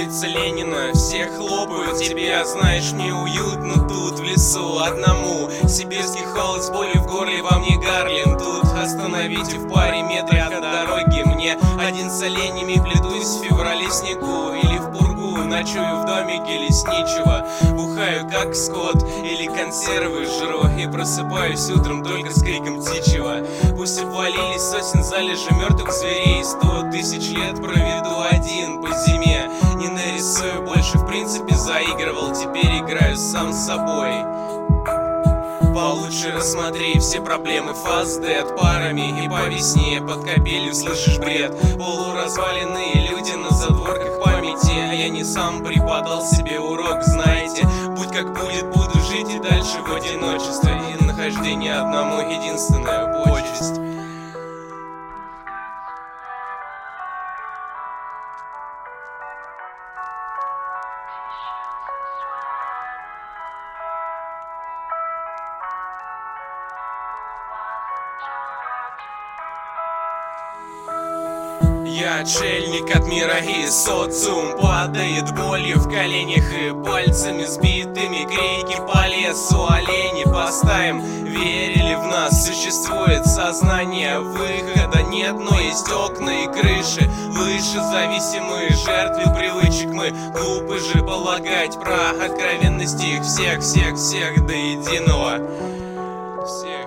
улице Ленина, все хлопают тебе, а знаешь, мне уютно тут в лесу одному. Сибирский холод с болью в горле, вам не Гарлин. Тут остановите в паре метрах от дороги. Мне один с оленями плетусь в феврале снегу. Или в пургу ночую в домике лесничего. Бухаю как скот или консервы жру. И просыпаюсь утром только с криком птичьего. Пусть обвалились сосен залежи мертвых зверей. 100 тысяч лет проведу один по зиме. Не нарисую больше, в принципе заигрывал. Теперь играю сам с собой. Получше рассмотри все проблемы фаздет парами. И по весне под капелью слышишь бред. Полуразваленные люди на задворках памяти. А я не сам преподал себе урок, знаете. Будь как будет, буду жить и дальше в одиночестве. И нахождение одному единственная почесть. Я отшельник от мира и социум падает болью в коленях и пальцами сбитыми крики по лесу олени поставим. Верили в нас, существует сознание, выхода нет, но есть окна и крыши. Выше зависимые жертвы привычек мы. Глупы же полагать про откровенность их всех до единого. Всех.